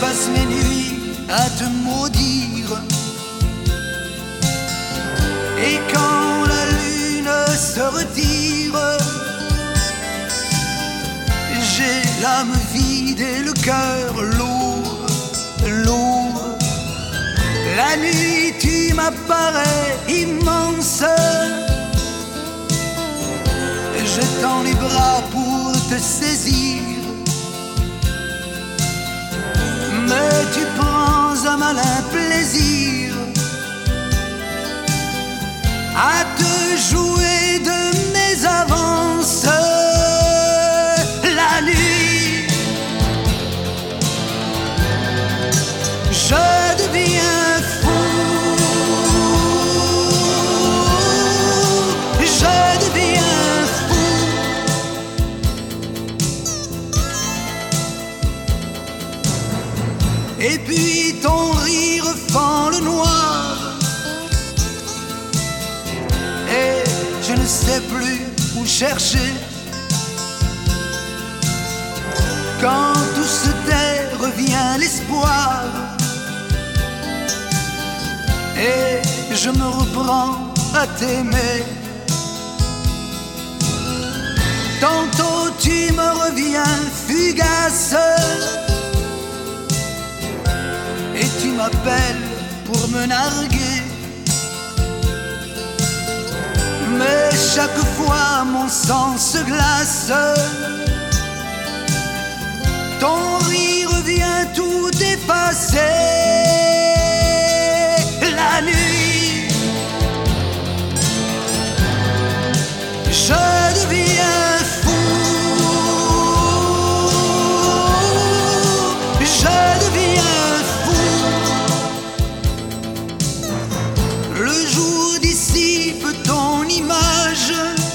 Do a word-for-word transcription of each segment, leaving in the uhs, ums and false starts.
passe mes nuits à te maudire. Et quand la lune se retire, j'ai l'âme vide et le cœur lourd, lourd. La nuit tu m'apparais immense, je tends les bras pour te saisir, mais tu prends un malin plaisir à te jouer de mes avances. La nuit, je deviens fou, je deviens fou. Et puis ton rire fend le noir, et je ne sais plus où chercher. Quand tout se tait, revient l'espoir, et je me reprends à t'aimer. Tantôt tu me reviens fugace, et tu m'appelles pour me narguer. Mais chaque fois mon sang se glace, ton rire vient tout effacer. La nuit, je deviens fou, je deviens fou. Le jour dissipe ton image,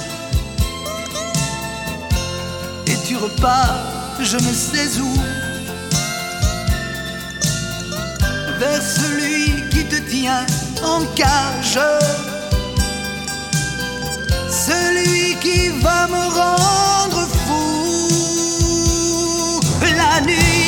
et tu repars je ne sais où, vers celui qui te tient en cage, celui qui va me rendre fou. La nuit,